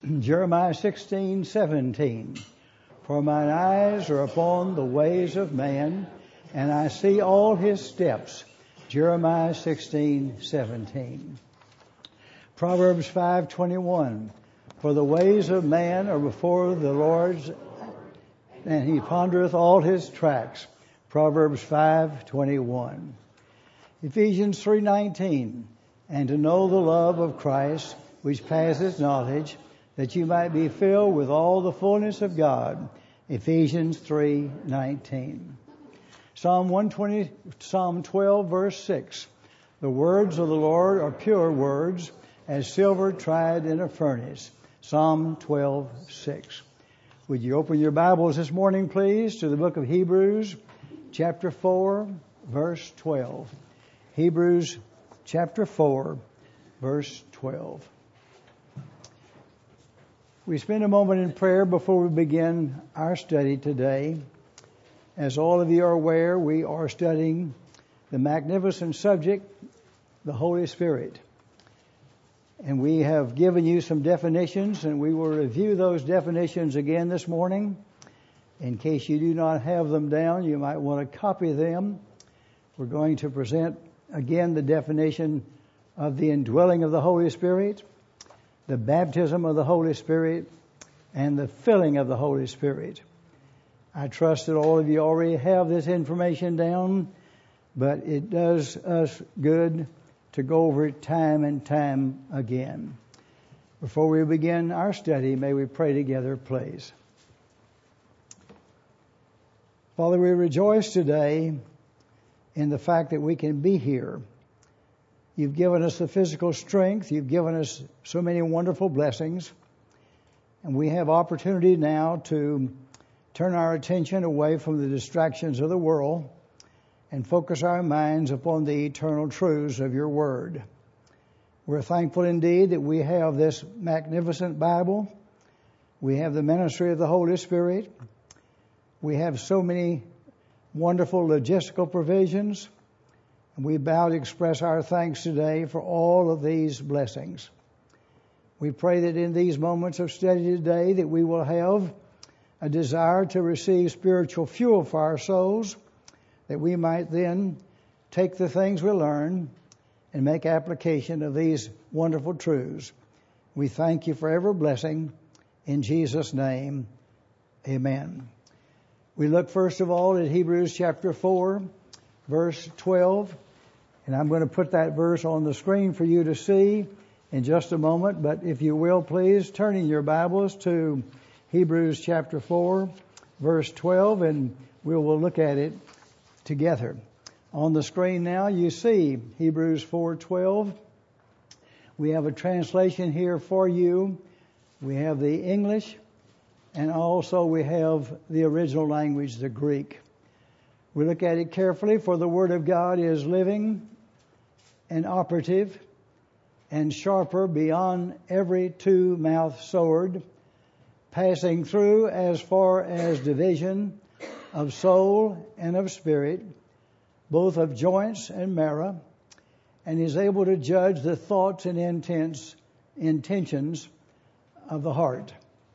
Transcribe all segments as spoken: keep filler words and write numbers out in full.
Jeremiah sixteen seventeen. For mine eyes are upon the ways of man, and I see all his steps. Jeremiah sixteen seventeen. Proverbs five twenty-one. For the ways of man are before the Lord's, and he pondereth all his tracts. Proverbs five twenty-one. Ephesians three nineteen. And to know the love of Christ, which passeth knowledge, that you might be filled with all the fullness of God. Ephesians three nineteen. Psalm one twenty, Psalm twelve, verse six. The words of the Lord are pure words, as silver tried in a furnace. Psalm twelve six. Would you open your Bibles this morning, please, to the book of Hebrews, chapter four, verse twelve. Hebrews, chapter four, verse twelve. We spend a moment in prayer before we begin our study today. As all of you are aware, we are studying the magnificent subject, the Holy Spirit. And we have given you some definitions, and we will review those definitions again this morning. In case you do not have them down, you might want to copy them. We're going to present again the definition of the indwelling of the Holy Spirit, the baptism of the Holy Spirit, and the filling of the Holy Spirit. I trust that all of you already have this information down, but it does us good to go over it time and time again. Before we begin our study, may we pray together, please. Father, we rejoice today in the fact that we can be here. You've given us the physical strength. You've given us so many wonderful blessings. And we have opportunity now to turn our attention away from the distractions of the world and focus our minds upon the eternal truths of your word. We're thankful indeed that we have this magnificent Bible. We have the ministry of the Holy Spirit. We have so many wonderful logistical provisions. And we bow to express our thanks today for all of these blessings. We pray that in these moments of study today that we will have a desire to receive spiritual fuel for our souls, that we might then take the things we learn and make application of these wonderful truths. We thank you for every blessing. In Jesus' name, amen. We look first of all at Hebrews chapter four, verse twelve. And I'm going to put that verse on the screen for you to see in just a moment. But if you will, please turn in your Bibles to Hebrews chapter four, verse twelve, and we will look at it together. On the screen now you see Hebrews four twelve. We have a translation here for you. We have the English, and also we have the original language, the Greek. We look at it carefully, for the Word of God is living and operative and sharper beyond every two-mouthed sword, passing through as far as division of soul and of spirit, both of joints and marrow, and is able to judge the thoughts and intents, intentions of the heart.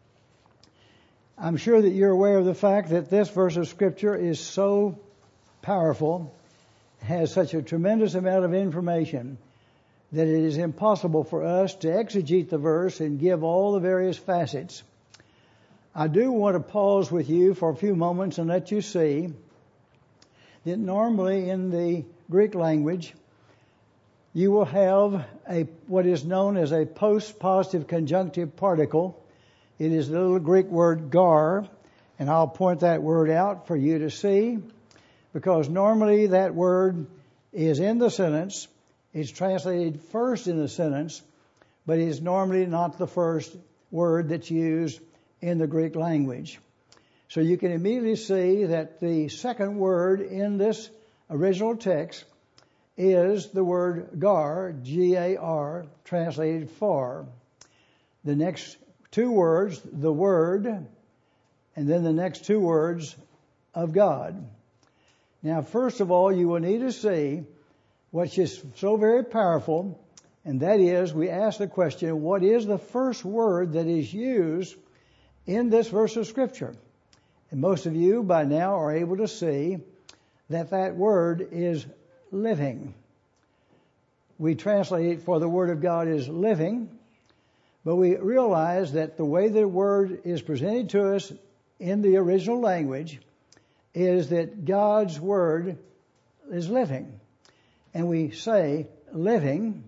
I'm sure that you're aware of the fact that this verse of Scripture is so powerful, has such a tremendous amount of information, that it is impossible for us to exegete the verse and give all the various facets. I do want to pause with you for a few moments and let you see that normally in the Greek language, you will have a what is known as a post-positive conjunctive particle. It is the little Greek word gar, and I'll point that word out for you to see, because normally that word is in the sentence. It's translated first in the sentence, but it is normally not the first word that's used in the Greek language. So you can immediately see that the second word in this original text is the word gar, G A R, translated for. The next two words, the word, and then the next two words, of God. Now, first of all, you will need to see, which is so very powerful, And that is, we ask the question, what is the first word that is used in this verse of Scripture? And most of you by now are able to see that that word is living. We translate it for the Word of God is living, but we realize that the way the word is presented to us in the original language is that God's Word is living. And we say living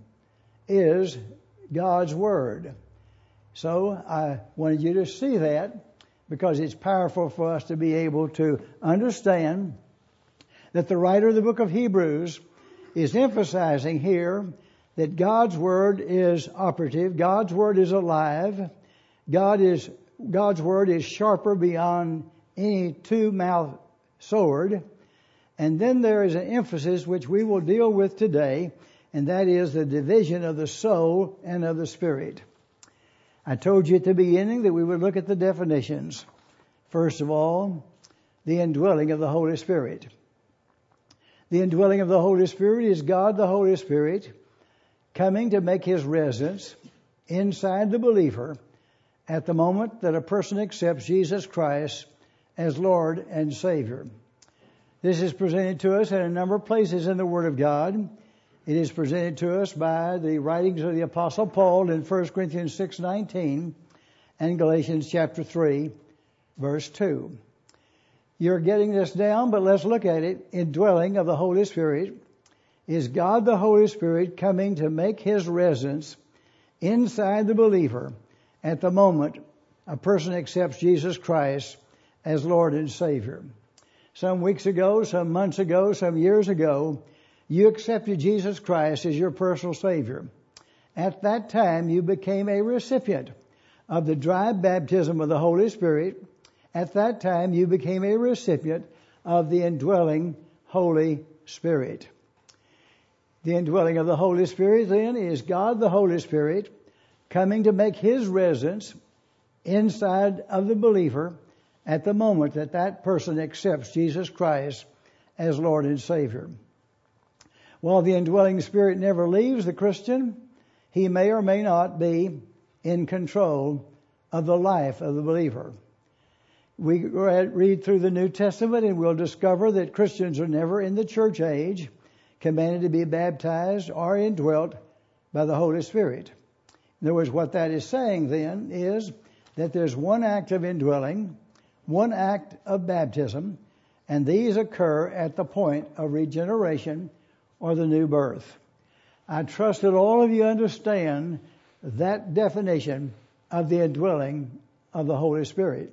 is God's Word. So I wanted you to see that because it's powerful for us to be able to understand that the writer of the book of Hebrews is emphasizing here that God's Word is operative, God's Word is alive, God is, God's Word is sharper beyond any two-mouthed sword. And then there is an emphasis which we will deal with today, and that is the division of the soul and of the spirit. I told you at the beginning that we would look at the definitions. First of all, the indwelling of the Holy Spirit. The indwelling of the Holy Spirit is God the Holy Spirit coming to make His residence inside the believer at the moment that a person accepts Jesus Christ as Lord and Savior. This is presented to us in a number of places in the Word of God. It is presented to us by the writings of the Apostle Paul in First Corinthians six nineteen and Galatians chapter three, verse two. You're getting this down, but let's look at it. Indwelling of the Holy Spirit is God the Holy Spirit coming to make His residence inside the believer at the moment a person accepts Jesus Christ as Lord and Savior. Some weeks ago, some months ago, some years ago, you accepted Jesus Christ as your personal Savior. At that time, you became a recipient of the dry baptism of the Holy Spirit. At that time, you became a recipient of the indwelling Holy Spirit. The indwelling of the Holy Spirit, then, is God the Holy Spirit coming to make His residence inside of the believer at the moment that that person accepts Jesus Christ as Lord and Savior. While the indwelling Spirit never leaves the Christian, he may or may not be in control of the life of the believer. We read through the New Testament and we'll discover that Christians are never in the church age commanded to be baptized or indwelt by the Holy Spirit. In other words, what that is saying then is that there's one act of indwelling, one act of baptism, and these occur at the point of regeneration or the new birth. I trust that all of you understand that definition of the indwelling of the Holy Spirit.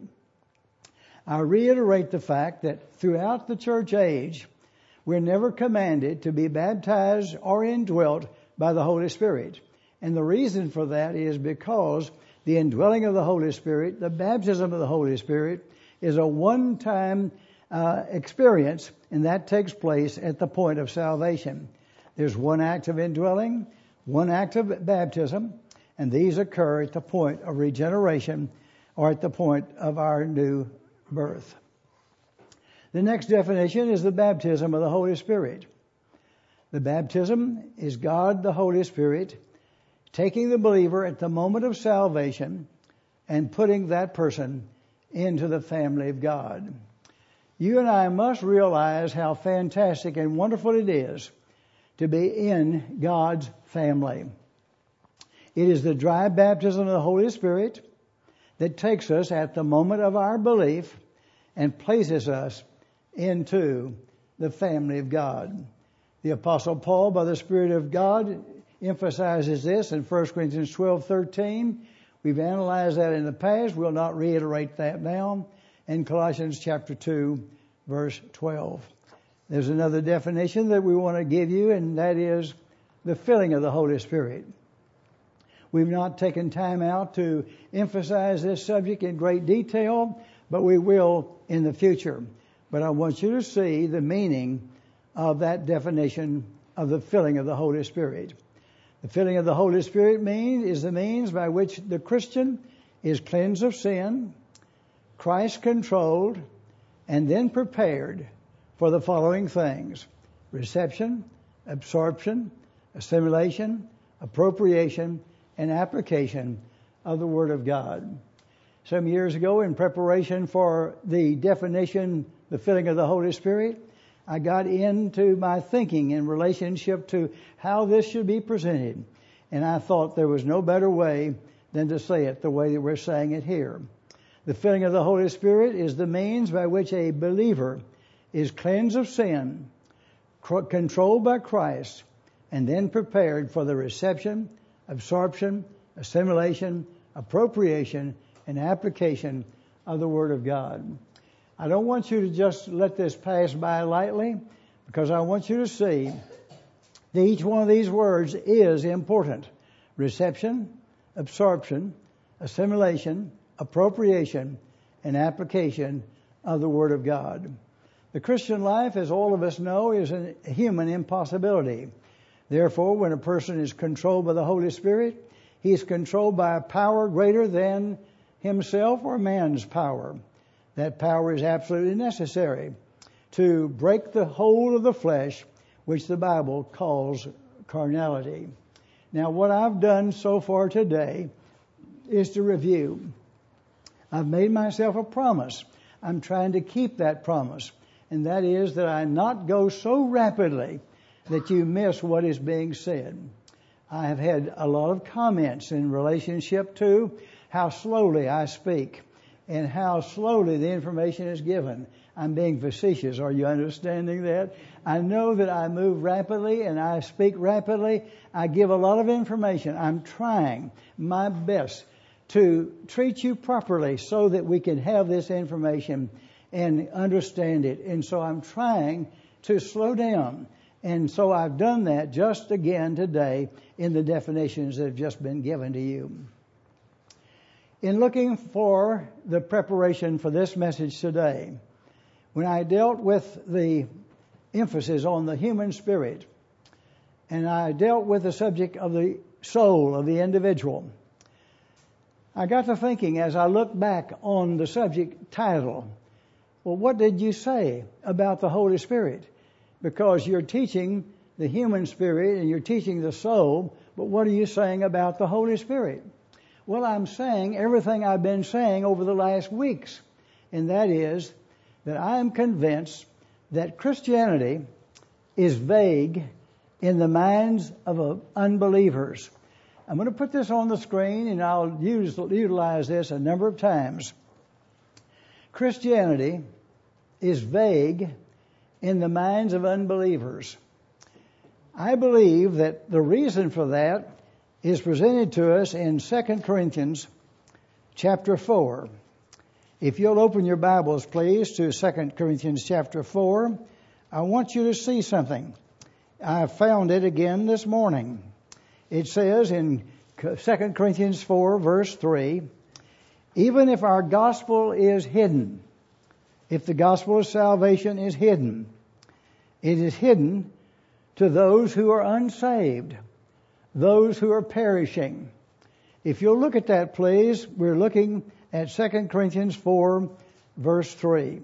I reiterate the fact that throughout the church age, we're never commanded to be baptized or indwelt by the Holy Spirit. And the reason for that is because the indwelling of the Holy Spirit, the baptism of the Holy Spirit, is a one-time uh, experience, and that takes place at the point of salvation. There's one act of indwelling, one act of baptism, and these occur at the point of regeneration or at the point of our new birth. The next definition is the baptism of the Holy Spirit. The baptism is God the Holy Spirit taking the believer at the moment of salvation and putting that person into the family of God. You and I must realize how fantastic and wonderful it is to be in God's family. It is the dry baptism of the Holy Spirit that takes us at the moment of our belief and places us into the family of God. The Apostle Paul, by the Spirit of God, emphasizes this in First Corinthians twelve thirteen. We've analyzed that in the past. We'll not reiterate that now. In Colossians chapter two, verse twelve. There's another definition that we want to give you, and that is the filling of the Holy Spirit. We've not taken time out to emphasize this subject in great detail, but we will in the future. But I want you to see the meaning of that definition of the filling of the Holy Spirit. The filling of the Holy Spirit means is the means by which the Christian is cleansed of sin, Christ controlled, and then prepared for the following things: reception, absorption, assimilation, appropriation, and application of the Word of God. Some years ago, in preparation for the definition, the filling of the Holy Spirit, I got into my thinking in relationship to how this should be presented. And I thought there was no better way than to say it the way that we're saying it here. The filling of the Holy Spirit is the means by which a believer is cleansed of sin, controlled by Christ, and then prepared for the reception, absorption, assimilation, appropriation, and application of the Word of God. I don't want you to just let this pass by lightly, because I want you to see that each one of these words is important. Reception, absorption, assimilation, appropriation, and application of the Word of God. The Christian life, as all of us know, is a human impossibility. Therefore, when a person is controlled by the Holy Spirit, he is controlled by a power greater than himself or man's power. That power is absolutely necessary to break the hold of the flesh, which the Bible calls carnality. Now, what I've done so far today is to review. I've made myself a promise. I'm trying to keep that promise, and that is that I not go so rapidly that you miss what is being said. I have had a lot of comments in relationship to how slowly I speak and how slowly the information is given. I'm being facetious. Are you understanding that? I know that I move rapidly and I speak rapidly. I give a lot of information. I'm trying my best to treat you properly so that we can have this information and understand it. And so I'm trying to slow down. And so I've done that just again today in the definitions that have just been given to you. In looking for the preparation for this message today, when I dealt with the emphasis on the human spirit, and I dealt with the subject of the soul of the individual, I got to thinking as I looked back on the subject title, well, what did you say about the Holy Spirit? Because you're teaching the human spirit and you're teaching the soul, but what are you saying about the Holy Spirit? Well, I'm saying everything I've been saying over the last weeks, and that is that I am convinced that Christianity is vague in the minds of unbelievers. I'm going to put this on the screen, and I'll use, utilize this a number of times. Christianity is vague in the minds of unbelievers. I believe that the reason for that is presented to us in Second Corinthians chapter four. If you'll open your Bibles, please, to Second Corinthians chapter four, I want you to see something. I found it again this morning. It says in Second Corinthians four, verse three, even if our gospel is hidden, if the gospel of salvation is hidden, it is hidden to those who are unsaved, those who are perishing. If you'll look at that, please, we're looking at Second Corinthians four, verse three.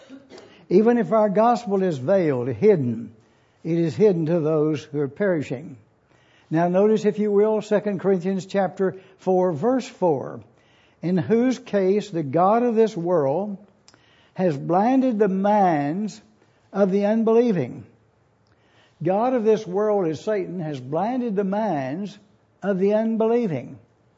Even if our gospel is veiled, hidden, it is hidden to those who are perishing. Now notice, if you will, Second Corinthians chapter four, verse four. In whose case the God of this world has blinded the minds of the unbelieving. God of this world, is Satan, has blinded the minds of the unbelieving.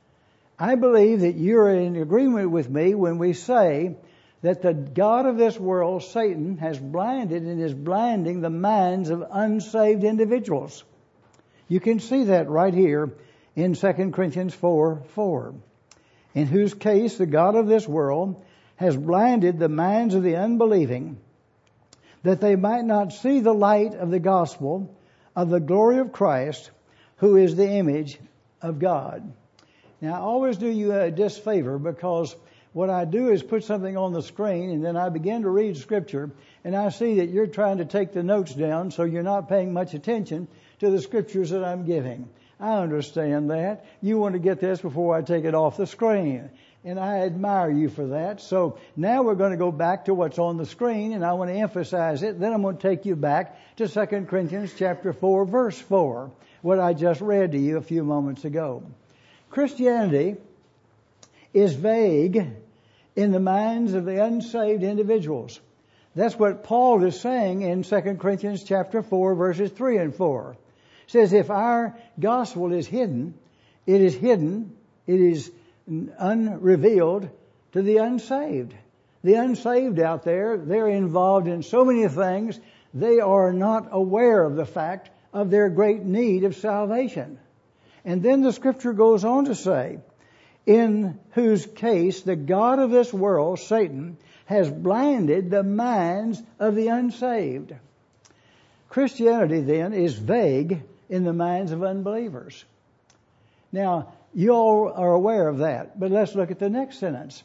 I believe that you're in agreement with me when we say that the God of this world, Satan, has blinded and is blinding the minds of unsaved individuals. You can see that right here in Second Corinthians four, four. In whose case the God of this world has blinded the minds of the unbelieving, that they might not see the light of the gospel of the glory of Christ, who is the image of God. Now, I always do you a disfavor, because what I do is put something on the screen and then I begin to read Scripture, and I see that you're trying to take the notes down, so you're not paying much attention to the Scriptures that I'm giving. I understand that. You want to get this before I take it off the screen. And I admire you for that. So now we're going to go back to what's on the screen, and I want to emphasize it. Then I'm going to take you back to Second Corinthians chapter four, verse four, what I just read to you a few moments ago. Christianity is vague in the minds of the unsaved individuals. That's what Paul is saying in Second Corinthians chapter four, verses three and four. It says, if our gospel is hidden, it is hidden, it is unrevealed to the unsaved. The unsaved out there, they're involved in so many things, they are not aware of the fact of their great need of salvation. And then the scripture goes on to say, in whose case the God of this world, Satan, has blinded the minds of the unsaved. Christianity then is vague in the minds of unbelievers. Now, you all are aware of that, but let's look at the next sentence.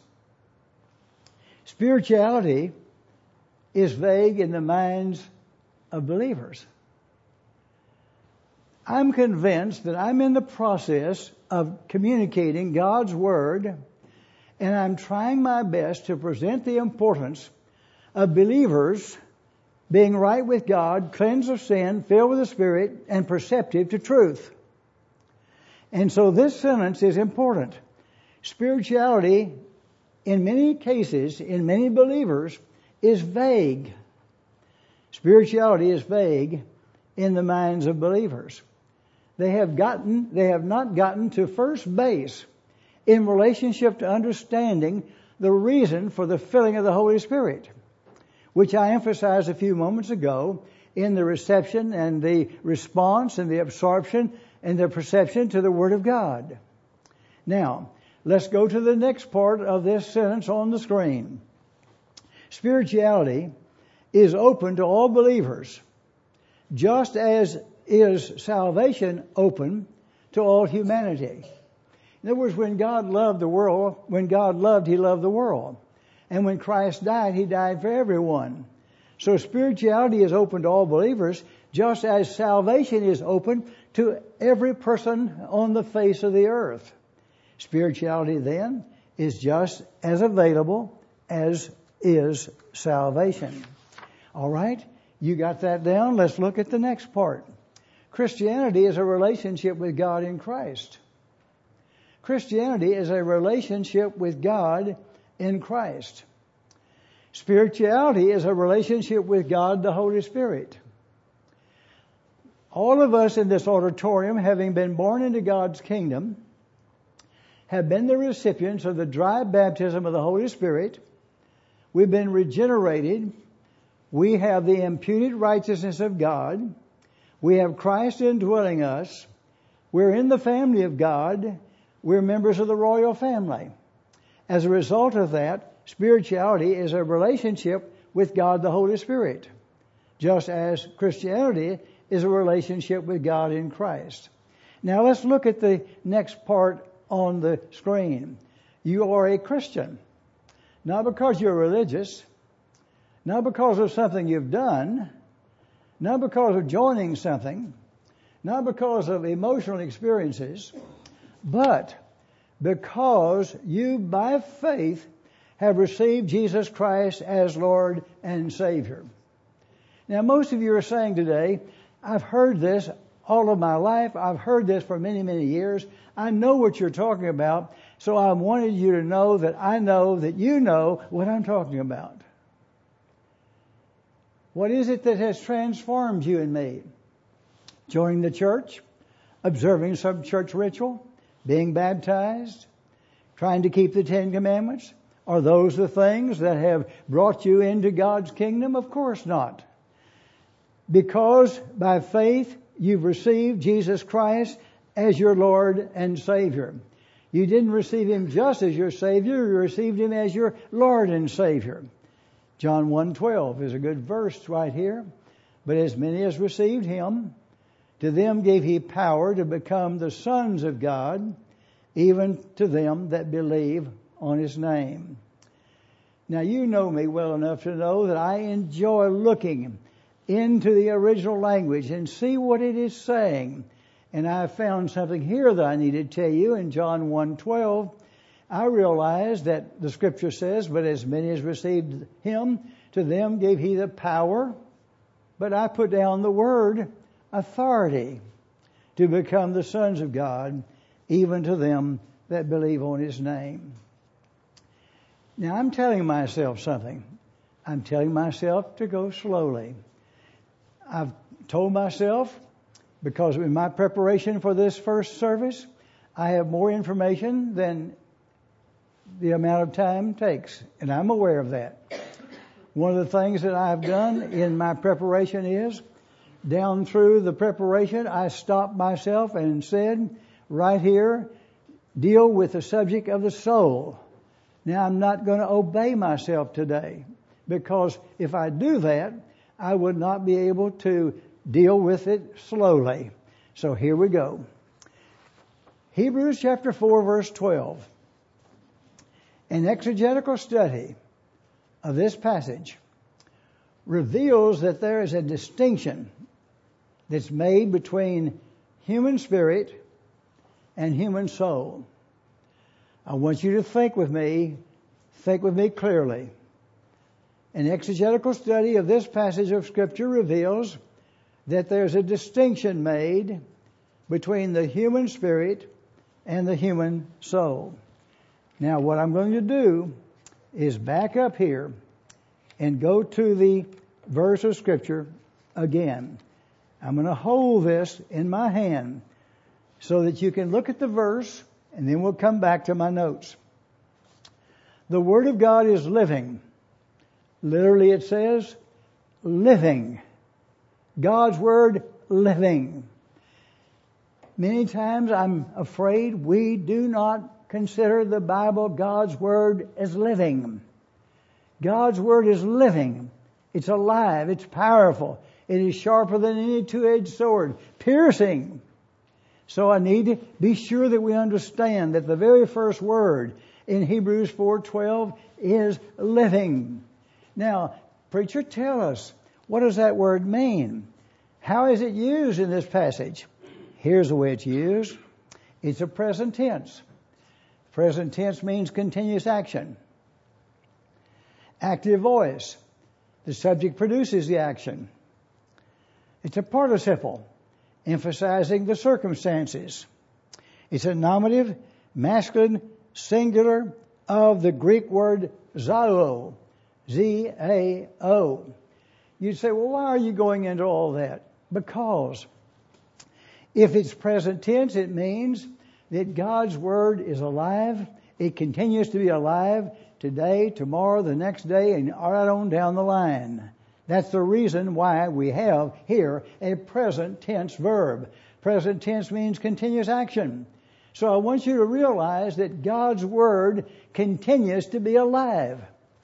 Spirituality is vague in the minds of believers. I'm convinced that I'm in the process of communicating God's Word, and I'm trying my best to present the importance of believers being right with God, cleansed of sin, filled with the Spirit, and perceptive to truth. And so this sentence is important. Spirituality, in many cases, in many believers, is vague. Spirituality is vague in the minds of believers. They have gotten, they have not gotten to first base in relationship to understanding the reason for the filling of the Holy Spirit, which I emphasized a few moments ago in the reception and the response and the absorption and the perception to the Word of God. Now, let's go to the next part of this sentence on the screen. Spirituality is open to all believers, just as is salvation open to all humanity. In other words, when God loved the world, when God loved, He loved the world. And when Christ died, He died for everyone. So spirituality is open to all believers, just as salvation is open to every person on the face of the earth. Spirituality then is just as available as is salvation. All right? You got that down? Let's look at the next part. Christianity is a relationship with God in Christ. Christianity is a relationship with God in Christ. Spirituality is a relationship with God, the Holy Spirit. All of us in this auditorium, having been born into God's kingdom, have been the recipients of the dry baptism of the Holy Spirit. We've been regenerated. We have the imputed righteousness of God. We have Christ indwelling us. We're in the family of God. We're members of the royal family. As a result of that, spirituality is a relationship with God the Holy Spirit, just as Christianity is a relationship with God in Christ. Now let's look at the next part on the screen. You are a Christian, not because you're religious, not because of something you've done, not because of joining something, not because of emotional experiences, but because you, by faith, have received Jesus Christ as Lord and Savior. Now, most of you are saying today, I've heard this all of my life. I've heard this for many, many years. I know what you're talking about, so I wanted you to know that I know that you know what I'm talking about. What is it that has transformed you and me? Joining the church, observing some church ritual, being baptized, trying to keep the Ten Commandments? Are those the things that have brought you into God's kingdom? Of course not. Because by faith you've received Jesus Christ as your Lord and Savior. You didn't receive Him just as your Savior, you received Him as your Lord and Savior. John one twelve is a good verse right here. But as many as received Him, to them gave He power to become the sons of God, even to them that believe on His name. Now you know me well enough to know that I enjoy looking into the original language and see what it is saying. And I found something here that I need to tell you in John one twelve. I realize that the scripture says, but as many as received Him, to them gave He the power. But I put down the word authority. to become the sons of God, even to them that believe on His name. Now I'm telling myself something. I'm telling myself to go slowly. I've told myself, because in my preparation for this first service, I have more information than the amount of time takes, and I'm aware of that. One of the things that I've done in my preparation is, down through the preparation, I stopped myself and said, right here, deal with the subject of the soul. Now, I'm not going to obey myself today, because if I do that, I would not be able to deal with it slowly. So here we go. Hebrews chapter four, verse twelve. An exegetical study of this passage reveals that there is a distinction that's made between human spirit and human soul. I want you to think with me, think with me clearly. An exegetical study of this passage of Scripture reveals that there's a distinction made between the human spirit and the human soul. Now, what I'm going to do is back up here and go to the verse of Scripture again. I'm going to hold this in my hand so that you can look at the verse, and then we'll come back to my notes. The Word of God is living. Literally it says, living. God's Word, living. Many times I'm afraid we do not consider the Bible, God's Word, as living. God's Word is living. It's alive. It's powerful. It is sharper than any two-edged sword, piercing. So I need to be sure that we understand that the very first word in Hebrews four twelve is living. Now, preacher, tell us, what does that word mean? How is it used in this passage? Here's the way it's used. It's a present tense. Present tense means continuous action. Active voice. The subject produces the action. It's a participle, emphasizing the circumstances. It's a nominative, masculine, singular of the Greek word zao, Z A O. You'd say, well, why are you going into all that? Because if it's present tense, it means that God's Word is alive. It continues to be alive today, tomorrow, the next day, and right on down the line. That's the reason why we have here a present tense verb. Present tense means continuous action. So I want you to realize that God's Word continues to be alive.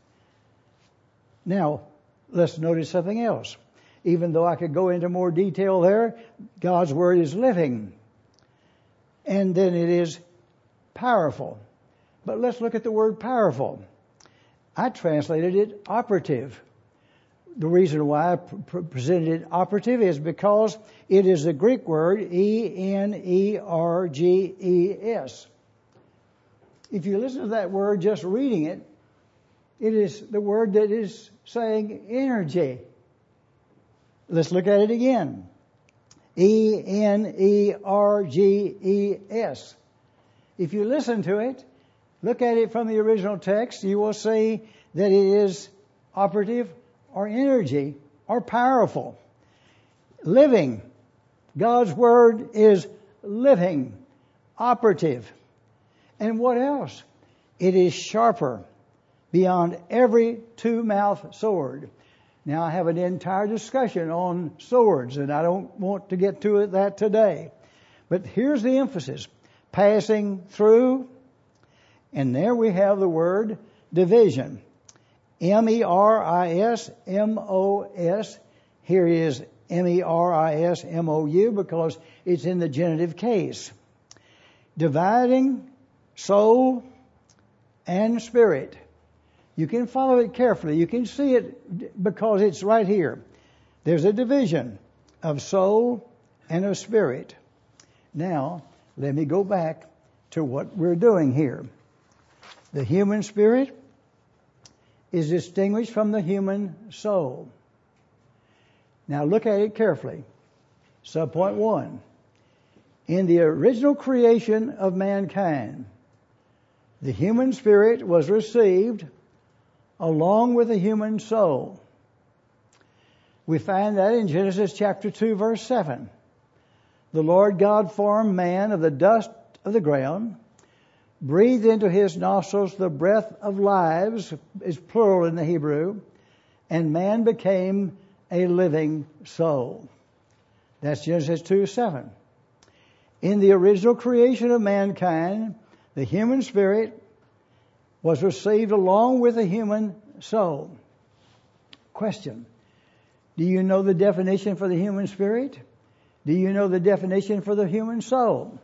Now, let's notice something else. Even though I could go into more detail there, God's Word is living. And then it is powerful. But let's look at the word powerful. I translated it operative. The reason why I pr- presented it operative is because it is the Greek word E N E R G E S. If you listen to that word just reading it, it is the word that is saying energy. Let's look at it again. E N E R G E S. If you listen to it, look at it from the original text, you will see that it is operative or energy or powerful. Living. God's Word is living, operative. And what else? It is sharper beyond every two-mouthed sword. Now, I have an entire discussion on swords, and I don't want to get to that today. But here's the emphasis. Passing through, and there we have the word division. M E R I S M O S. Here is M E R I S M O U because it's in the genitive case. Dividing soul and spirit. You can follow it carefully. You can see it because it's right here. There's a division of soul and of spirit. Now, let me go back to what we're doing here. The human spirit is distinguished from the human soul. Now look at it carefully. Subpoint one. In the original creation of mankind, the human spirit was received along with the human soul. We find that in Genesis chapter two, verse seven. The Lord God formed man of the dust of the ground, breathed into his nostrils the breath of lives, is plural in the Hebrew, and man became a living soul. That's Genesis two, seven. In the original creation of mankind, the human spirit was received along with the human soul. Question: do you know the definition for the human spirit? Do you know the definition for the human soul?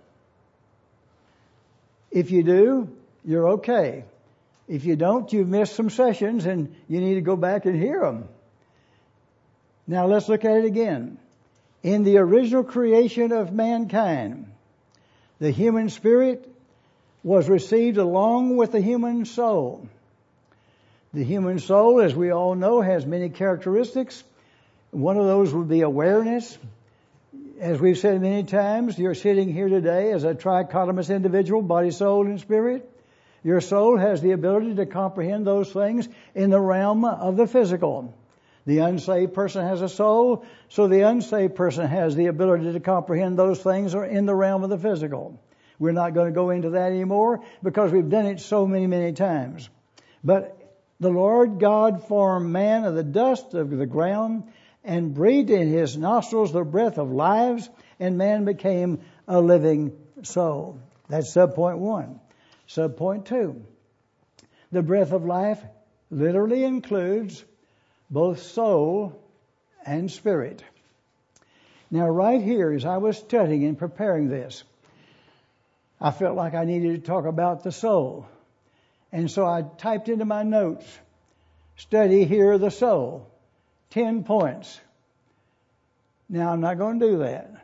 If you do, you're okay. If you don't, you've missed some sessions and you need to go back and hear them. Now let's look at it again. In the original creation of mankind, the human spirit was received along with the human soul. The human soul, as we all know, has many characteristics. One of those would be awareness. As we've said many times, you're sitting here today as a trichotomous individual, body, soul, and spirit. Your soul has the ability to comprehend those things in the realm of the physical. The unsaved person has a soul, so the unsaved person has the ability to comprehend those things in the realm of the physical. We're not going to go into that anymore because we've done it so many, many times. But the Lord God formed man of the dust of the ground and breathed in his nostrils the breath of lives, and man became a living soul. That's subpoint one. Subpoint two. The breath of life literally includes both soul and spirit. Now right here, as I was studying and preparing this, I felt like I needed to talk about the soul. And so I typed into my notes, study here the soul. Ten points. Now I'm not going to do that.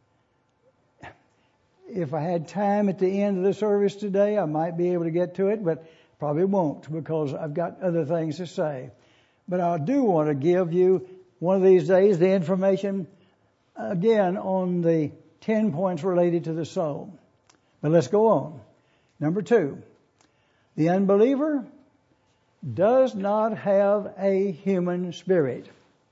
If I had time at the end of the service today, I might be able to get to it, but probably won't because I've got other things to say. But I do want to give you one of these days the information again on the ten points related to the soul. But let's go on. Number two, the unbeliever does not have a human spirit.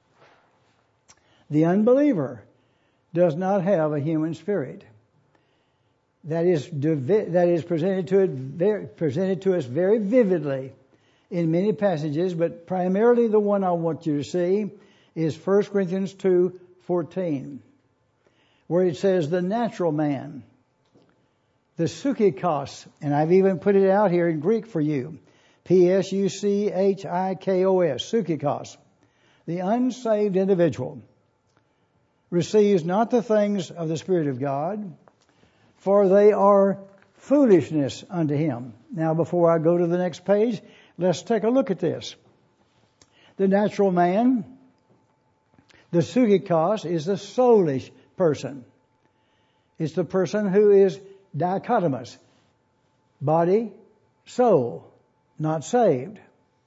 The unbeliever does not have a human spirit. That is that is presented to it very, presented to us very vividly in many passages, but primarily the one I want you to see is First Corinthians two fourteen, where it says the natural man, the psychikos, and I've even put it out here in Greek for you, P S U C H I K O S, psychikos, the unsaved individual receives not the things of the Spirit of God, for they are foolishness unto him. Now, before I go to the next page, let's take a look at this. The natural man, the psychikos, is the soulish person. It's the person who is dichotomous. Body, soul, not saved.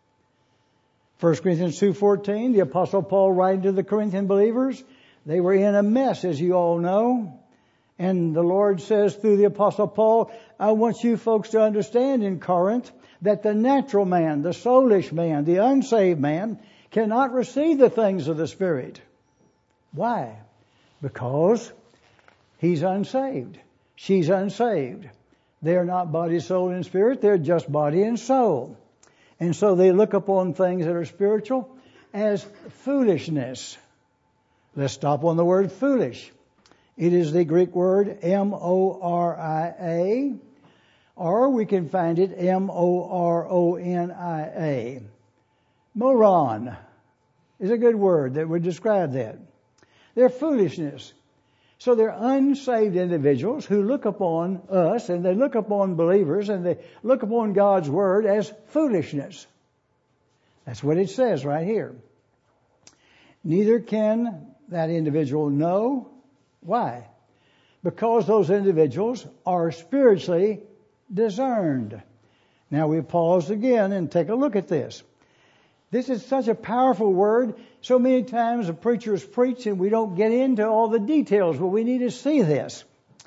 First Corinthians two fourteen, the Apostle Paul writing to the Corinthian believers, they were in a mess, as you all know. And the Lord says through the Apostle Paul, I want you folks to understand in Corinth that the natural man, the soulish man, the unsaved man, cannot receive the things of the Spirit. Why? Because he's unsaved. She's unsaved. They're not body, soul, and spirit. They're just body and soul. And so they look upon things that are spiritual as foolishness. Let's stop on the word foolish. It is the Greek word M O R I A, or we can find it M O R O N I A. Moron is a good word that would describe that. They're foolishness. So they're unsaved individuals who look upon us and they look upon believers and they look upon God's Word as foolishness. That's what it says right here. Neither can that individual know. Why? Because those individuals are spiritually discerned. Now we pause again and take a look at this. This is such a powerful word. So many times the preachers preach and we don't get into all the details, but we need to see this.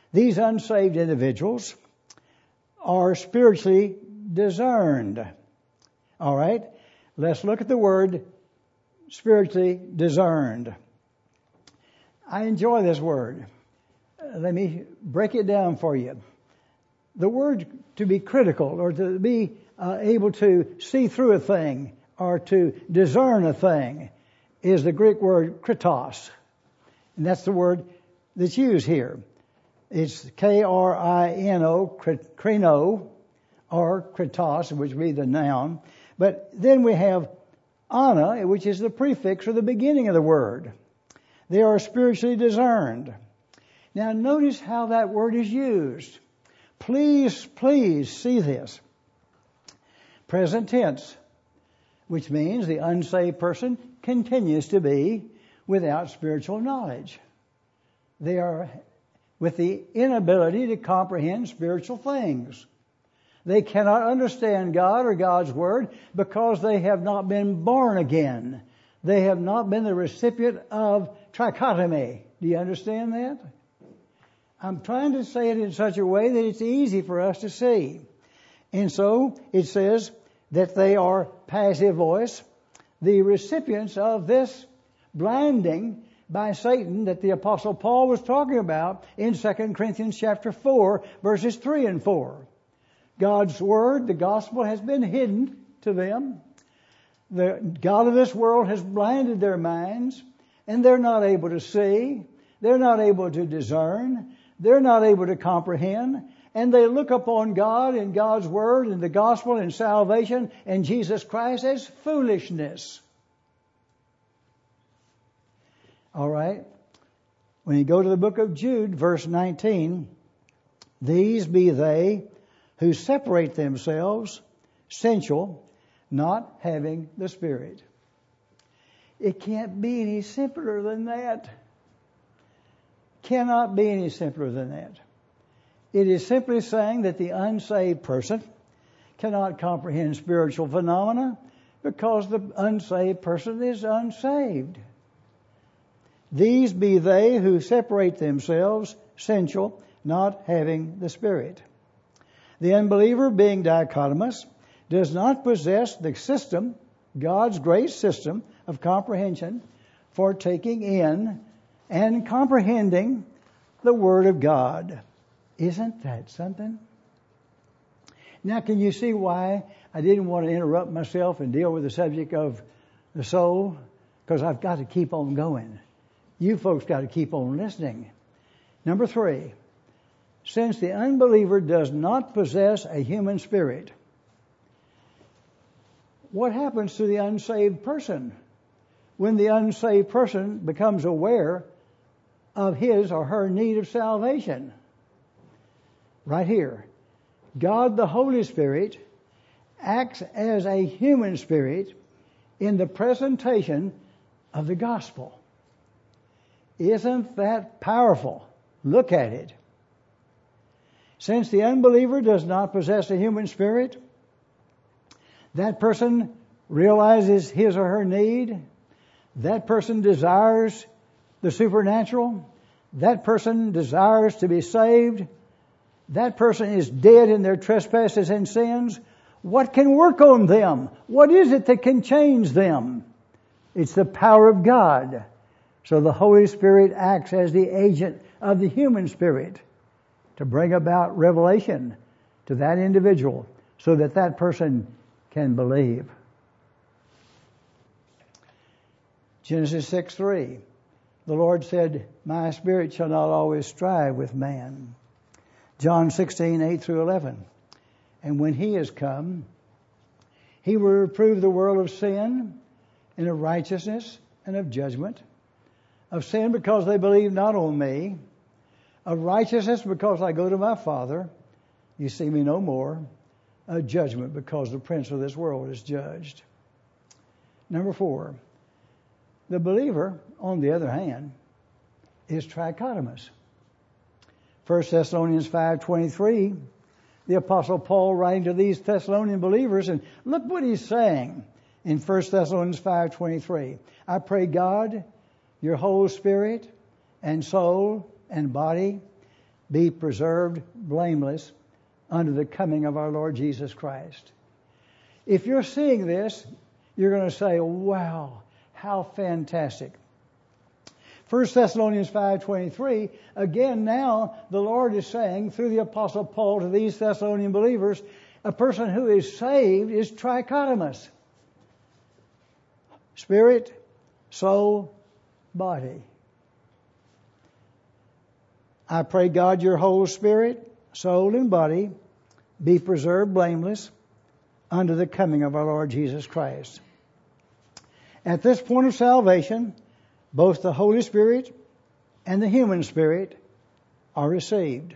These unsaved individuals are spiritually discerned. All right? Let's look at the word spiritually discerned. I enjoy this word. Let me break it down for you. The word to be critical or to be uh, able to see through a thing or to discern a thing is the Greek word kritos. And that's the word that's used here. It's K R I N O, krino, or kritos, which would be the noun. But then we have ana, which is the prefix or the beginning of the word. They are spiritually discerned. Now notice how that word is used. Please, please see this. Present tense, which means the unsaved person continues to be without spiritual knowledge. They are with the inability to comprehend spiritual things. They cannot understand God or God's Word because they have not been born again. They have not been the recipient of trichotomy. Do you understand that? I'm trying to say it in such a way that it's easy for us to see. And so it says that they are passive voice, the recipients of this blinding by Satan that the Apostle Paul was talking about in Second Corinthians chapter four, verses three and four. God's Word, the gospel, has been hidden to them. The God of this world has blinded their minds, and they're not able to see. They're not able to discern. They're not able to comprehend. And they look upon God and God's Word and the gospel and salvation and Jesus Christ as foolishness. All right. When you go to the book of Jude, verse nineteen, these be they who separate themselves, sensual, not having the Spirit. It can't be any simpler than that. Cannot be any simpler than that. It is simply saying that the unsaved person cannot comprehend spiritual phenomena because the unsaved person is unsaved. These be they who separate themselves, sensual, not having the Spirit. The unbeliever, being dichotomous, does not possess the system, God's great system of comprehension for taking in and comprehending the Word of God. Isn't that something? Now, can you see why I didn't want to interrupt myself and deal with the subject of the soul? Because I've got to keep on going. You folks got to keep on listening. Number three, since the unbeliever does not possess a human spirit, what happens to the unsaved person when the unsaved person becomes aware of his or her need of salvation? Right here, God the Holy Spirit acts as a human spirit in the presentation of the gospel. Isn't that powerful? Look at it. Since the unbeliever does not possess a human spirit, that person realizes his or her need. That person desires the supernatural. That person desires to be saved. That person is dead in their trespasses and sins. What can work on them? What is it that can change them? It's the power of God. So the Holy Spirit acts as the agent of the human spirit to bring about revelation to that individual so that that person can believe. Genesis six three. The Lord said, my spirit shall not always strive with man. John sixteen eight through eleven. And when he is come, he will reprove the world of sin and of righteousness and of judgment. Of sin because they believe not on me. Of righteousness because I go to my Father. You see me no more. Of judgment because the prince of this world is judged. Number four. The believer, on the other hand, is trichotomous. First Thessalonians five twenty-three, the Apostle Paul writing to these Thessalonian believers, and look what he's saying in First Thessalonians five twenty-three. I pray God, your whole spirit and soul and body be preserved blameless unto the coming of our Lord Jesus Christ. If you're seeing this, you're going to say, wow, how fantastic. First Thessalonians five twenty-three, again now the Lord is saying through the Apostle Paul to these Thessalonian believers, a person who is saved is trichotomous. Spirit, soul, body. I pray God your whole spirit, soul, and body be preserved blameless unto the coming of our Lord Jesus Christ. At this point of salvation, both the Holy Spirit and the human spirit are received.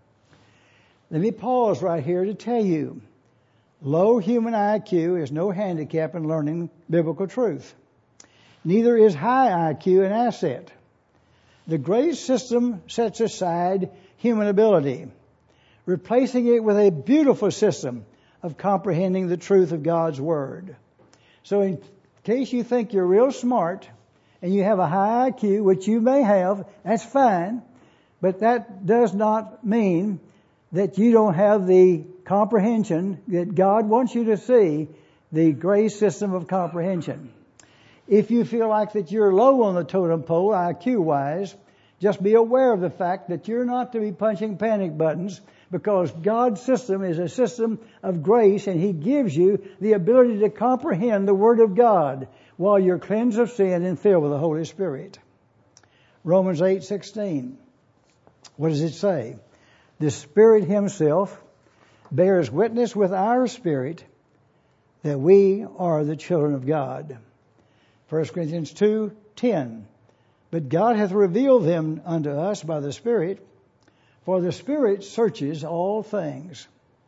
Let me pause right here to tell you, low human I Q is no handicap in learning biblical truth. Neither is high I Q an asset. The grace system sets aside human ability, replacing it with a beautiful system of comprehending the truth of God's Word. So in case you think you're real smart and you have a high I Q, which you may have, that's fine, but that does not mean that you don't have the comprehension that God wants you to see, the grace system of comprehension. If you feel like that you're low on the totem pole, I Q-wise, just be aware of the fact that you're not to be punching panic buttons, because God's system is a system of grace, and He gives you the ability to comprehend the Word of God while you're cleansed of sin and filled with the Holy Spirit. Romans eight sixteen. What does it say? The Spirit Himself bears witness with our spirit that we are the children of God. First Corinthians two ten. But God hath revealed them unto us by the Spirit, for the Spirit searches all things.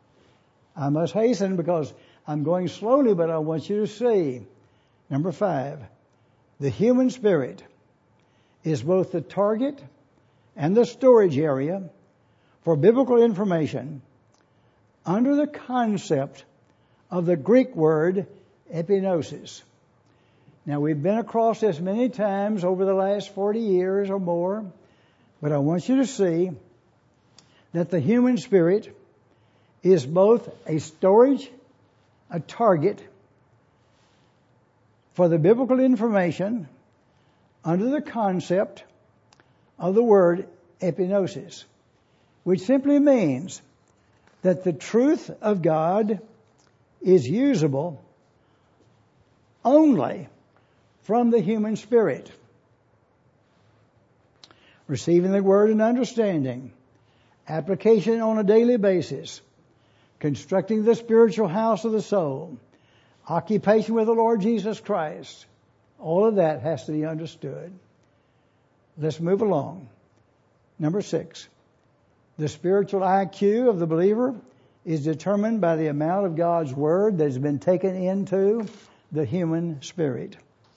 I must hasten because I'm going slowly, but I want you to see. Number five, the human spirit is both the target and the storage area for biblical information under the concept of the Greek word epignosis. Now, we've been across this many times over the last forty years or more, but I want you to see that the human spirit is both a storage, a target for the biblical information under the concept of the word epignosis, which simply means that the truth of God is usable only from the human spirit. Receiving the word and understanding, application on a daily basis, constructing the spiritual house of the soul, occupation with the Lord Jesus Christ, all of that has to be understood. Let's move along. Number six, the spiritual I Q of the believer is determined by the amount of God's Word that has been taken into the human spirit.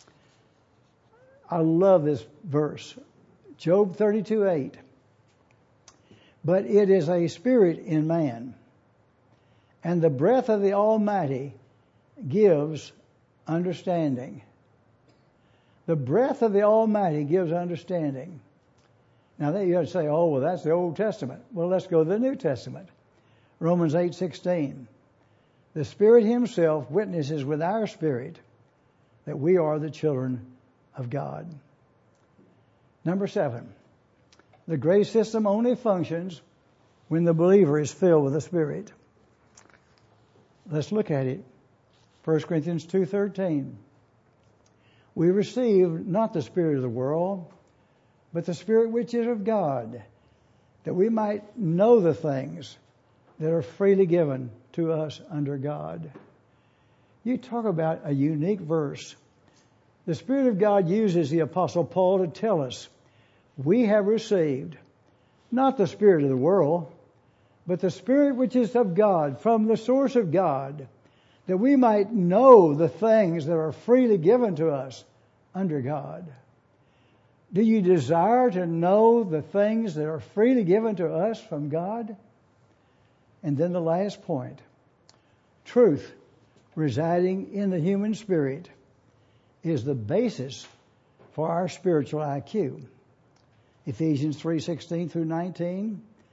I love this verse. Job thirty-two eight. But it is a spirit in man, and the breath of the Almighty gives understanding. The breath of the Almighty gives understanding. Now that you have to say, oh, well, that's the Old Testament. Well, let's go to the New Testament. Romans eight sixteen. The Spirit Himself witnesses with our spirit that we are the children of God. Number seven, the grace system only functions when the believer is filled with the Spirit. Let's look at it. First Corinthians two thirteen. We receive not the spirit of the world, but the Spirit which is of God, that we might know the things that are freely given to us under God. You talk about a unique verse. The Spirit of God uses the Apostle Paul to tell us we have received not the spirit of the world, but the Spirit which is of God, from the source of God, that we might know the things that are freely given to us under God. Do you desire to know the things that are freely given to us from God? And then the last point, truth residing in the human spirit is the basis for our spiritual I Q. Ephesians three sixteen through nineteen.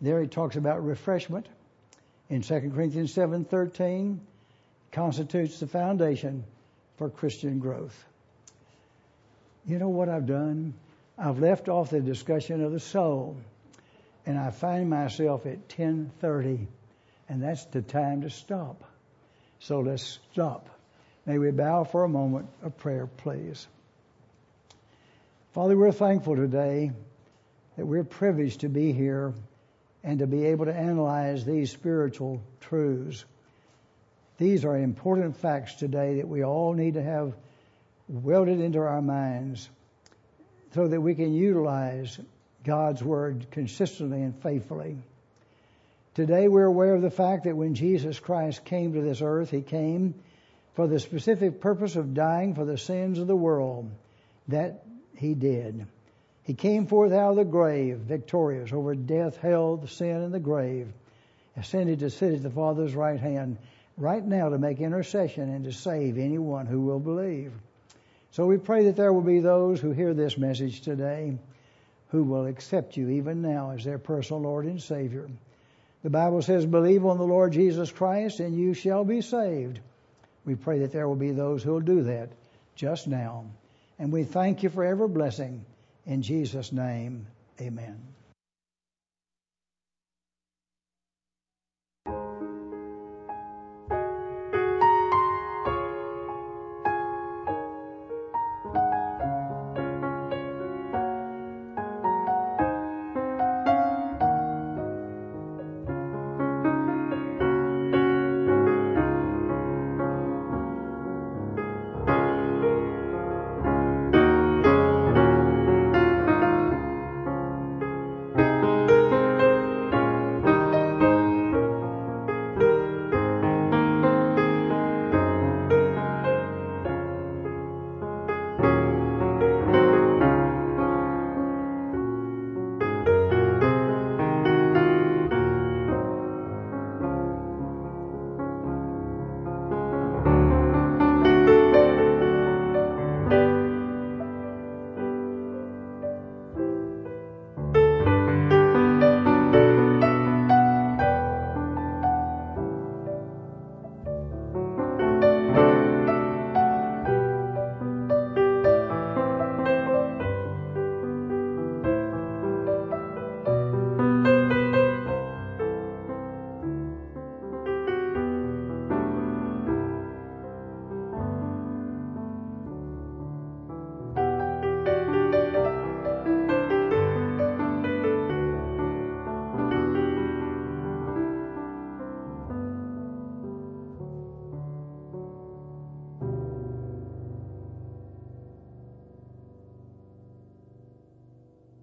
There he talks about refreshment. In Second Corinthians seven thirteen, constitutes the foundation for Christian growth. You know what I've done? I've left off the discussion of the soul, and I find myself at ten thirty, and that's the time to stop. So let's stop. May we bow for a moment of prayer, please. Father, we're thankful today that we're privileged to be here and to be able to analyze these spiritual truths. These are important facts today that we all need to have welded into our minds so that we can utilize God's Word consistently and faithfully. Today we're aware of the fact that when Jesus Christ came to this earth, He came for the specific purpose of dying for the sins of the world. That He did. He came forth out of the grave, victorious over death, hell, the sin, and the grave, ascended to sit at the Father's right hand, right now to make intercession and to save anyone who will believe. So we pray that there will be those who hear this message today who will accept You even now as their personal Lord and Savior. The Bible says, believe on the Lord Jesus Christ and you shall be saved. We pray that there will be those who will do that just now. And we thank You for every blessing. In Jesus' name, amen.